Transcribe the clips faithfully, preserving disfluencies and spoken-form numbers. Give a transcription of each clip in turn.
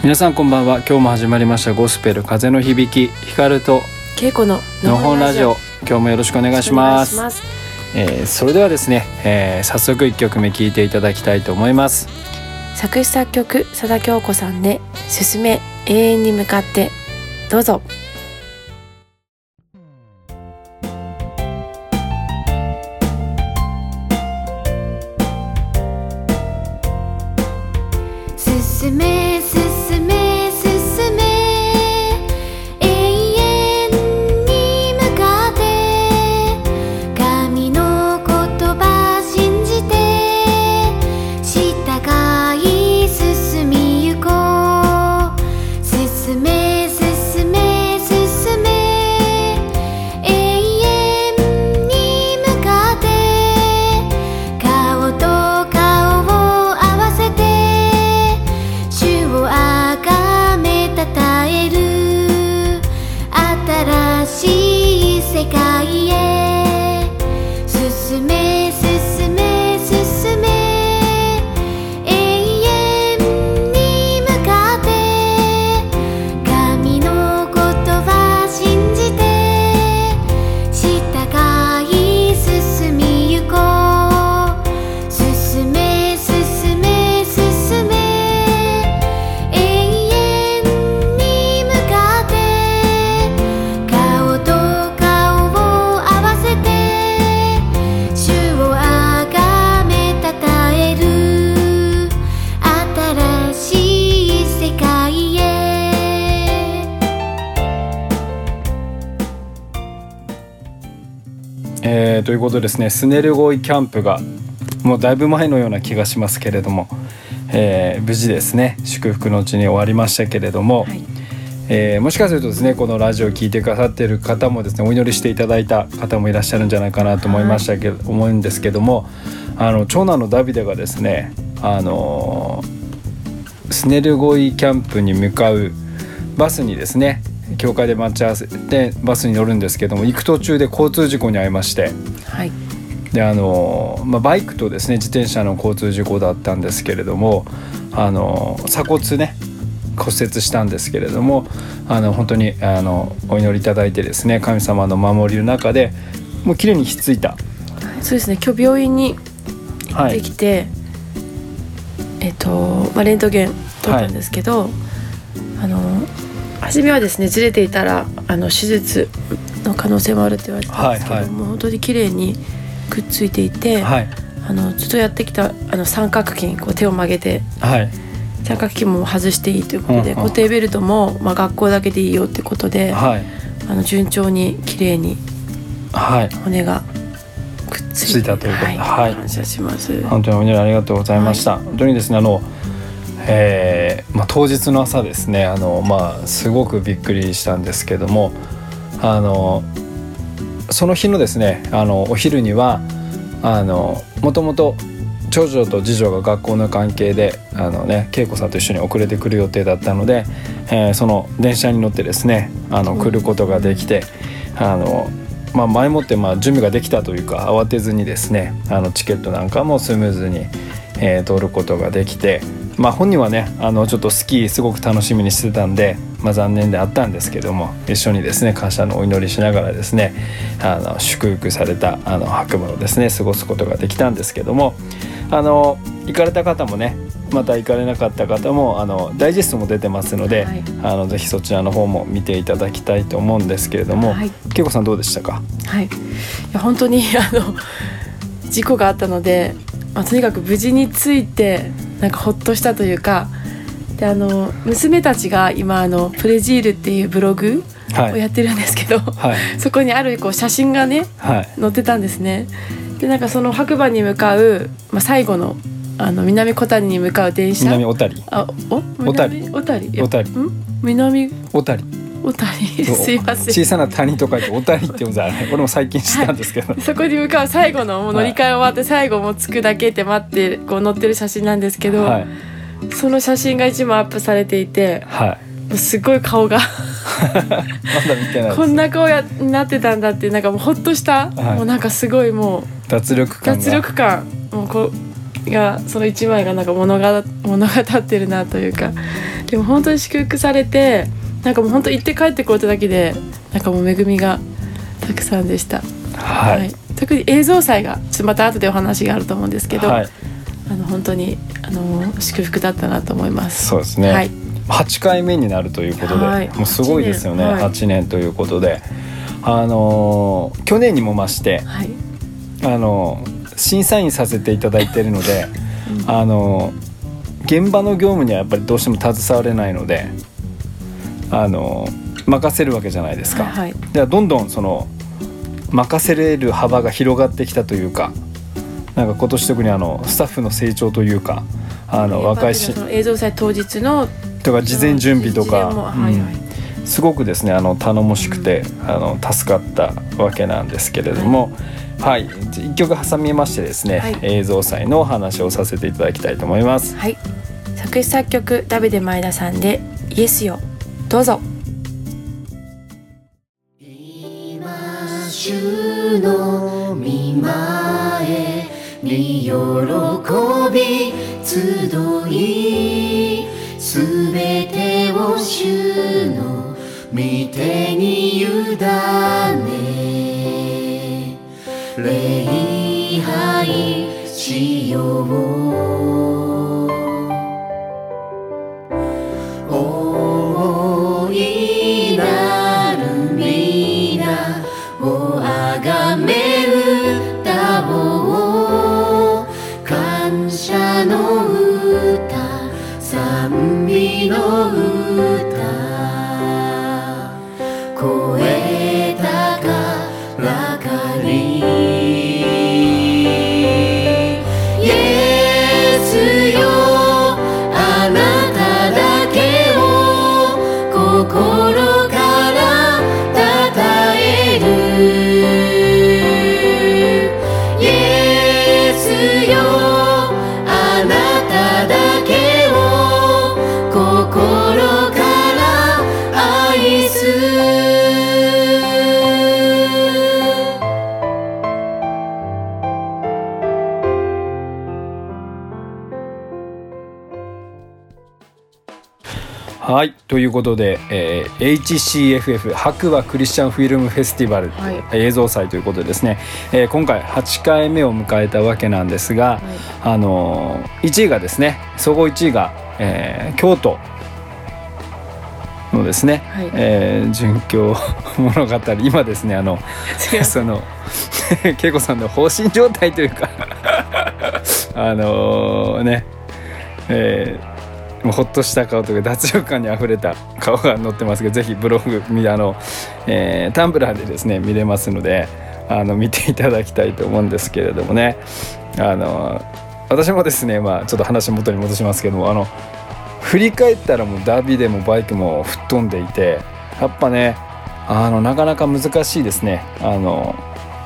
皆さんこんばんは。今日も始まりましたゴスペル風の響き、光と恵子ののほんラジオ。今日もよろしくお願いします。 お願いします。 えー、それではですね、えー、早速いっきょくめ聴いていただきたいと思います。 作詞作曲佐田京子さんで進め永遠に向かって、どうぞ。 進め進め進め永遠に向かって、神の言葉信じて従い進みゆこう。進め進め進め永遠に向かって、顔と顔を合わせて主をあがめたたえる。新しい世界へ進め進め進め永遠に向かって、神の言葉信じて従い進みゆこう。進め進め進め永遠に向かって、顔と顔を合わせて主をあがめたたえる。新しい世界へ。 えー、ということですね、スネルゴイキャンプがもうだいぶ前のような気がしますけれども、えー、無事ですね祝福のうちに終わりましたけれども、 はい、 えー、もしかするとですねこのラジオを聞いてくださっている方もですねお祈りしていただいた方もいらっしゃるんじゃないかなと思いましたけど、はい、思うんですけども、あの長男のダビデがですね、あのー、スネルゴイキャンプに向かうバスにですね教会で待ち合わせてバスに乗るんですけども、行く途中で交通事故に遭いまして、 はい、 であの、まあ、バイクとですね自転車の交通事故だったんですけれども、あの鎖骨ね骨折したんですけれども、あの本当にあのお祈りいただいてですね神様の守りの中でもう綺麗にひっついた。 そうですね。今日病院に行ってきて、はい、えっとまあ、レントゲン取ったんですけど、はい、あの初めはですねずれていたらあの手術の可能性もあるって言われてたんですけど、はいはい、もう本当に綺麗にくっついていて、はい、あのずっとやってきたあの三角筋、こう手を曲げて、はい、三角筋も外していいということで、うんうん、固定ベルトも、まあ、学校だけでいいよってことで、はい、あの順調に綺麗に骨がくっついて、 ついたということで、 はいはい、感謝します。 本当にお祈りありがとうございました。はい、本当にですねあのえーまあ、当日の朝ですねあの、まあ、すごくびっくりしたんですけども、あのその日のですねあのお昼にはあのもともと長女と次女が学校の関係であの、ね、恵子さんと一緒に遅れてくる予定だったので、えー、その電車に乗ってですねあの来ることができて、あの、まあ、前もってまあ準備ができたというか慌てずにですねあのチケットなんかもスムーズに、えー、通ることができて、まあ、本人はねあのちょっとスキーすごく楽しみにしてたんで、まあ、残念であったんですけども、一緒にですね感謝のお祈りしながらですねあの祝福されたあの白馬をですね過ごすことができたんですけども、あの行かれた方もねまた行かれなかった方もあのダイジェストも出てますので、はい、あのぜひそちらの方も見ていただきたいと思うんですけれども、はい、恵子さんどうでしたか？ はい、いや本当にあの事故があったので、まあ、とにかく無事についてなんかほっとしたというか、であの娘たちが今あのプレジールっていうブログをやってるんですけど、はい、そこにあるこう写真がね、はい、載ってたんですね。でなんかその白馬に向かう、まあ、最後のあの南小谷に向かう電車、 南小谷あお小谷小谷小谷ん南小谷小谷すいません、 小さな谷と書いて小谷って言うんじゃない俺も最近知ったんですけど、 はい、そこに向かう最後のもう乗り換え終わって最後もう着くだけって待ってこう載ってる写真なんですけど、はい、その写真が一枚アップされていて、はい、もうすごい顔がまだ見てないです。 こんな顔やになってたんだってなんかもうほっとした、はい、もうなんかすごいもう脱力感が脱力感もうこうがそのいちまいがなんか物語物語ってるなというか、でも本当に祝福されて、なんかもう本当行って帰ってこれただけでなんかもう恵みがたくさんでした。 はい、はい、 特に映像祭がちょっとまた後でお話があると思うんですけど、はい、あの本当にあの祝福だったなと思います。 そうですね、はい、はちかいめになるということで、はい、もうすごいですよね。はちねん、はい、はちねんということで、あのー、去年にも増して、はい、あのー、審査員させていただいているので、うん、あのー、現場の業務にはやっぱりどうしても携われないので、あの任せるわけじゃないですか、はいはい、ではどんどんその任せれる幅が広がってきたというか、なんか今年特にあのスタッフの成長というか、あの若いし映像祭当日のとか事前準備とか、 はいはい、 うん、すごくですねあの頼もしくて、うん、あの助かったわけなんですけれども、はい、はい、いっきょく挟みましてですね、はい、映像祭のお話をさせていただきたいと思います。 はい、作詞作曲ダビデ前田さんでイエスよ、どうぞ。 今主の御前に喜び集い、すべてを主の御手に委ね礼拝しよう。大いなる皆をあがめ歌おう。感謝の歌、賛美の歌、声高らかに。イエスよ、あなただけを心からたたえる。イエスよ、あなただけを心から愛す。 はい、ということで、えー、エイチシーエフエフ 白馬クリスチャンフィルムフェスティバル、はい、映像祭ということでですね、えー、今回はちかいめを迎えたわけなんですが、はい、あのー、いちいがですね、総合いちいが、えー、京都のですね、はい、えー、殉教物語、今ですねあのその恵子さんの放心状態というかあのね、えーもうほっとした顔というか脱力感にあふれた顔が載ってますけど、ぜひブログあの、えー、タンブラーでですね見れますので、あの見ていただきたいと思うんですけれどもね、あの私もですね、まあ、ちょっと話元に戻しますけども、あの振り返ったらもうダビデもバイクも吹っ飛んでいて、やっぱねあのなかなか難しいですね、あの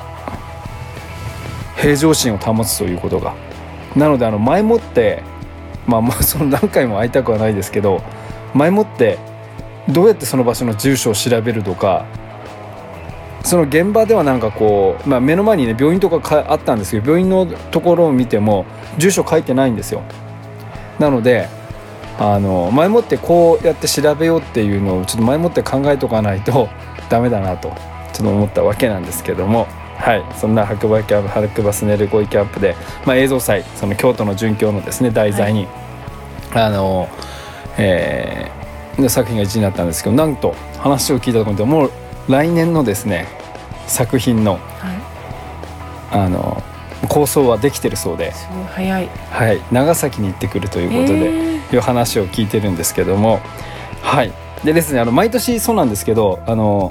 平常心を保つということが。なのであの前もってまあ、まあその何回も会いたくはないですけど、前もってどうやってその場所の住所を調べるとか、その現場ではなんかこう、まあ、目の前にね病院とかかあったんですけど、病院のところを見ても住所書いてないんですよ。なのであの前もってこうやって調べようっていうのをちょっと前もって考えとかないとダメだなとちょっと思ったわけなんですけども、はい、そんな白馬キャンプ白馬スネルゴイキャンプで、まあ、映像祭、その京都の殉教のですね題材に、はい、あの、えー、の作品がいちになったんですけど、なんと話を聞いたところでもう来年のですね作品の、はい、あの構想はできてるそうで、 すごい早い、 はい、長崎に行ってくるということでいう話を聞いてるんですけども、はい、でですねあの毎年そうなんですけど、あの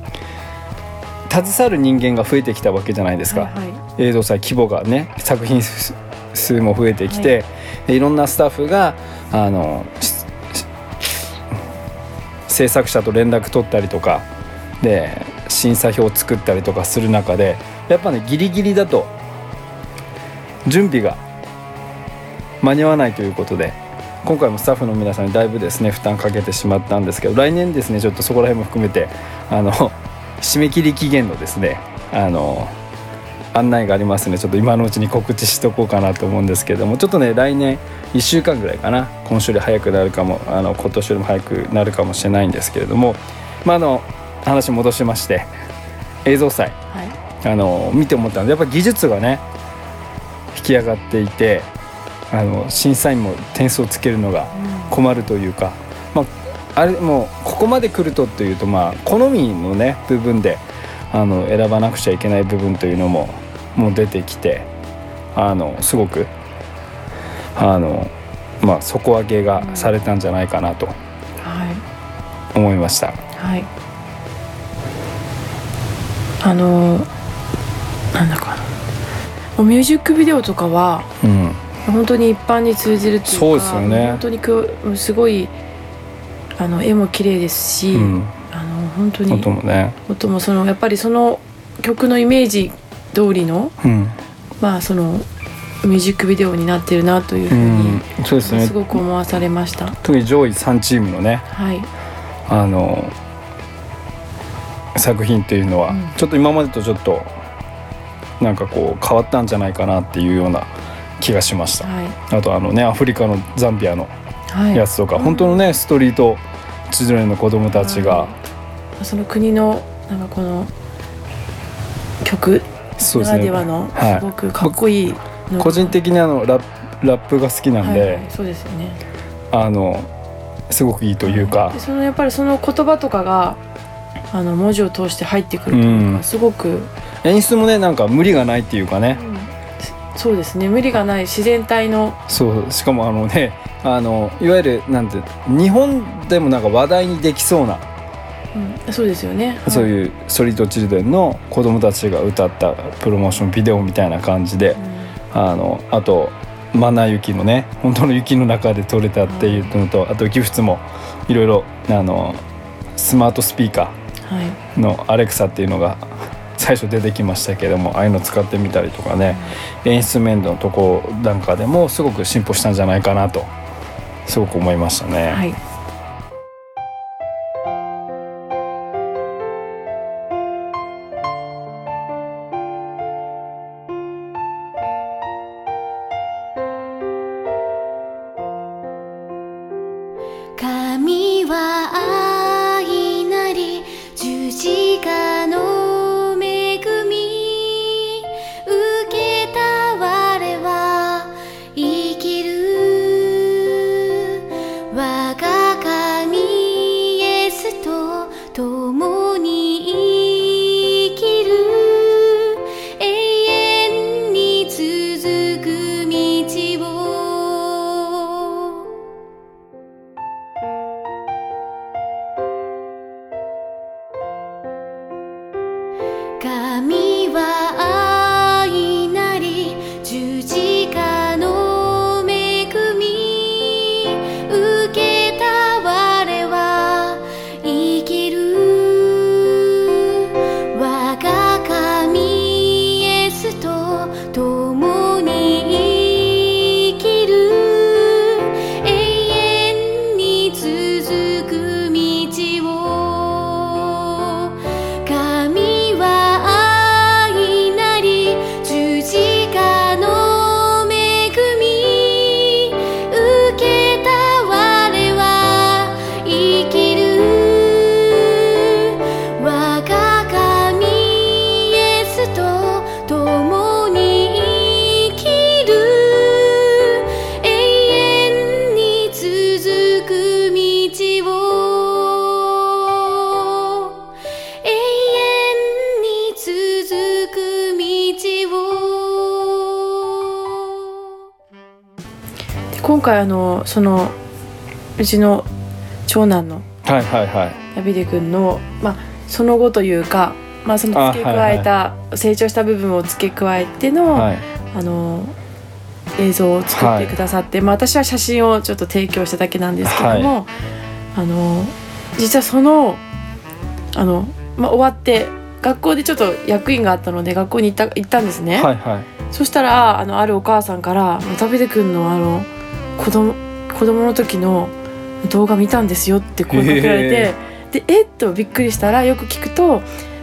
携わる人間が増えてきたわけじゃないですか、はいはい、映像祭規模がね、作品数も増えてきて、はい、いろんなスタッフがあの制作者と連絡取ったりとかで審査表を作ったりとかする中で、やっぱねギリギリだと準備が間に合わないということで、今回もスタッフの皆さんにだいぶですね負担かけてしまったんですけど、来年ですねちょっとそこら辺も含めてあの締め切り期限のですねあの案内がありますので、ちょっと今のうちに告知しとこうかなと思うんですけども、ちょっとね来年いっしゅうかんぐらいかな、今週より早くなるかも、あの今年よりも早くなるかもしれないんですけれども、まあ、あの話戻しまして映像祭、はい、あの見て思ったので、やっぱ技術がね引き上がっていて、あの審査員も点数をつけるのが困るというか、うん、まあ、あれもうここまで来るとというと、まあ好みのね部分であの選ばなくちゃいけない部分というのももう出てきて、あのすごくあの、まあ、底上げがされたんじゃないかなと思いました。 はい、あのなんだかな、ミュージックビデオとかは、うん、本当に一般に通じるというか、 そうですよね、 本当にくすごいあの絵も綺麗ですし、うん、あの本当に音もね、 音もそのやっぱりその曲のイメージ通りの、うん、まあそのミュージックビデオになってるなというふうに、うん、そうですね、すごく思わされました。 特に上位さんチームのね、 はい、 あの作品っていうのは、うん、ちょっと今までとちょっとなんかこう変わったんじゃないかなっていうような気がしました。はい、あとあのねアフリカのザンビアのやつとか、はい、本当のねストリートチルドレンの子供たちが、はい、その国のなんかこの曲ならではのすごくかっこいい、 はい、個人的にあのラップ、ラップが好きなんで、はいはい、 そうですよね、 あのすごくいいというか、 はい、でそのやっぱりその言葉とかがあの文字を通して入ってくるというか、うん、すごく演出もねなんか無理がないっていうかね、 うん、そうですね、無理がない自然体の、 そうしかもあのねあのいわゆるなんて日本でもなんか話題にできそうな、 うん、そうですよね、はい、 そういうストリートチルドレンの子供たちが歌ったプロモーションビデオみたいな感じで、うん、あのあとマナ雪のね本当の雪の中で撮れたっていうのと、うん、あとギフツもいろいろあのスマートスピーカーのアレクサっていうのが最初出てきましたけども、ああいうの使ってみたりとかね、うん、演出面のとこなんかでもすごく進歩したんじゃないかなとすごく思いましたね。はい、 神は愛なり十字架の恵み受けた我は生きる、我が神イエスと共に生きる、永遠に続く道を神は愛なり十字架の恵み受けた我は生きる、我が神イエスと共に生きる、永遠に続く道を、神は今回あのそのうちの長男のはいはいはいダビデ君の、まあ、その後というか、まあ、その付け加えた、はいはい、成長した部分を付け加えての、はい、あの映像を作ってくださって、はい、まあ、私は写真をちょっと提供しただけなんですけども、はい、あの実はそのあの、まあ、終わって学校でちょっと役員があったので学校に行った、行ったんですね、はいはい、そしたら あのあるお母さんからダビデ君のあの子供、子供の時の動画見たんですよって声かけられて、えー、でえっとびっくりしたらよく聞くと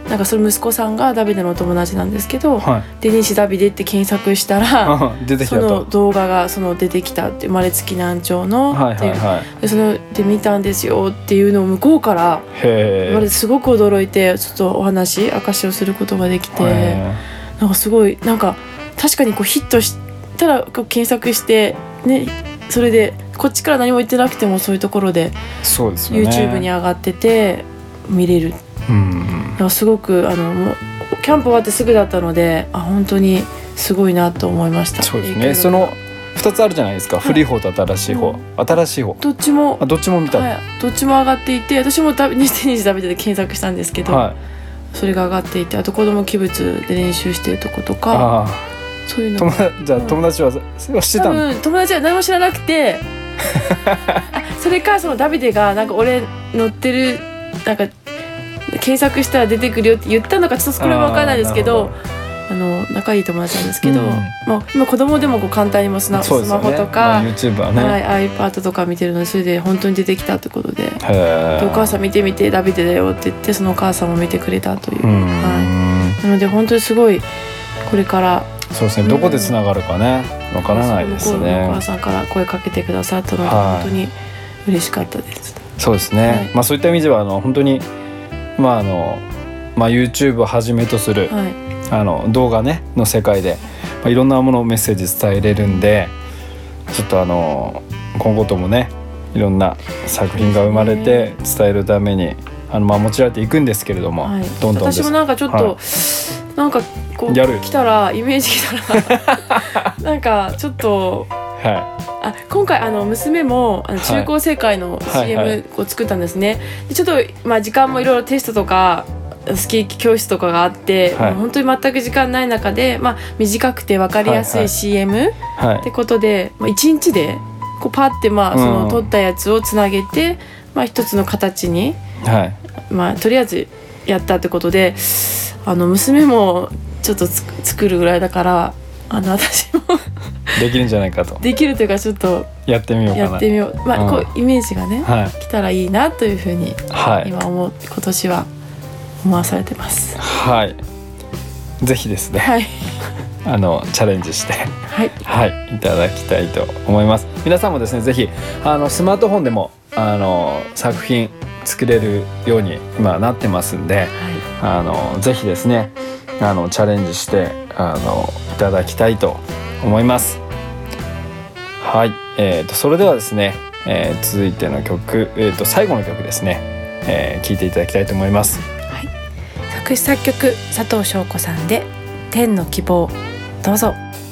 なんかその息子さんがダビデのお友達なんですけど、 はいデニーシダビデって検索したら出てきたと。 その動画がその出てきたって生まれつき難聴のはいっていう、 はいはい。 でそので見たんですよっていうのを向こうからへえ。 言われてすごく驚いてちょっとお話証しをすることができて、 へなんかすごいなんか確かにこうヒットしたらこう検索してね、それでこっちから何も言ってなくてもそういうところでーそうですよね。 YouTube に上がってて見れる。 うんだからすごくあのもうキャンプ終わってすぐだったので、あ本当にすごいなと思いました。 そうですね。 影響力そのふたつあるじゃないですか、古い方と新しい方、新しい方どっちもあどっちも見た、 はい、どっちも上がっていて、私もダビニステニス食べてて検索したんですけど、 はい、 それが上がっていて、あと子供器物で練習してるとことか、 あそういうの友達じゃあ友達はそれはしてた多んだ。 分友達は何も知らなくてあそれかそのダビデがなんか俺乗ってるなんか検索したら出てくるよって言ったのかちょっとこれは分からないですけど、あの仲いい友達なんですけど、 うんまあ、今子供でもこう簡単にもスナスマそうですよね。 ホとか、 まあ、YouTube はね、 はい、iPad とか見てるので、それで本当に出てきたってことで、 へーでお母さん見てみてダビデだよって言って、そのお母さんも見てくれたという、 うん、 はい、なので本当にすごいこれからそうですね、どこでつながるかねわからないですそのね。 お母さんから声かけてくださったので、 はい本当に嬉しかったです。 そうですね、 はいまあ、そういった意味ではあの本当に、まああのまあ、YouTube をはじめとする、 はい、 あの動画、ね、の世界で、まあ、いろんなものをメッセージ伝えれるんで、ちょっとあの今後ともねいろんな作品が生まれて伝えるためにあの、まあ、持ちられていくんですけれども、 はい、 どんどんです私もなんかちょっと、 はいなんかこうやる来たらイメージ来たらなんかちょっとはあ今回あの娘もあの中高生会の シーはいはいエム を作ったんですね。でちょっと、まあ、時間もいろいろテストとかスキー教室とかがあって、 はいもう本当に全く時間ない中で、まあ、短くて分かりやすはいはいい シーエムいはいってことで、まあ、いちにちでこうパッて、まあ、そうんの撮ったやつをつなげて、まあ、一つの形に、 はいまあ、とりあえずやったってことで、あの娘もちょっとつ作るぐらいだから、あの私もできるんじゃないかとできるというかちょっとやってみようかな。 やってみよう、まあうんこうイメージがね、 はい来たらいいなというふうにはい今思う今年は思わされてます。 はい、ぜひですね、 はいあのチャレンジしてはいはいいただきたいと思います。皆さんもですねぜひあのスマートフォンでもあの作品作れるように今なってますんで、あのぜひですねあのチャレンジしてあのいただきたいと思います。はい、えー、とそれではですね、えー続いての曲、えー、と最後の曲ですね、えー、聴いていただきたいと思います。 作詞作曲佐藤翔子さんで天の希望、どうぞ。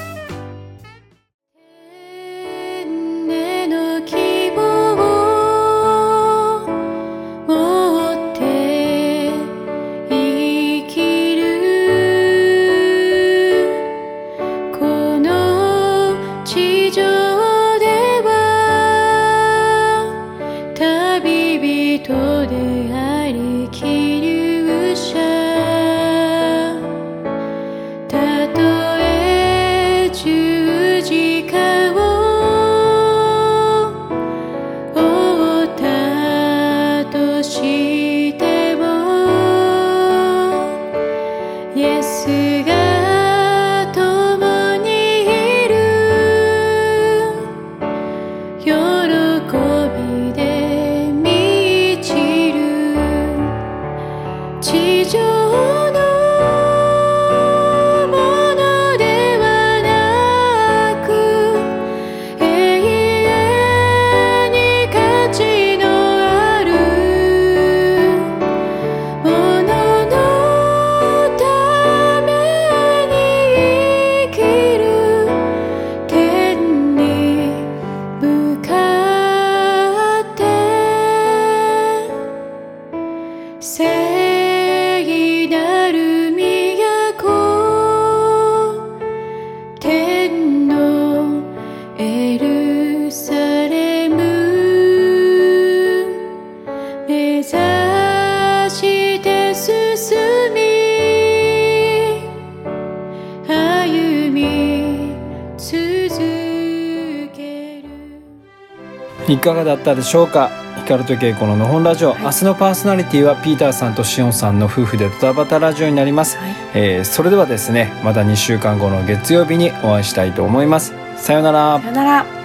天の希望を持って生きるこの地上では旅人であり希留者たとえ十字架を負ったとしてもイエスが共にいる喜びで満ちる地上のものではなく永遠に価値のあるもののために生きる天に向かって聖なる都天のエルサレム目指して進み歩み続けるいかがだったでしょうか。 光と恵子ののほんラジオ、はい、明日のパーソナリティはピーターさんとしおんさんの夫婦でドタバタラジオになります、はい、えー、それではですね、またにしゅうかんごの月曜日にお会いしたいと思います。さようなら。 さようなら。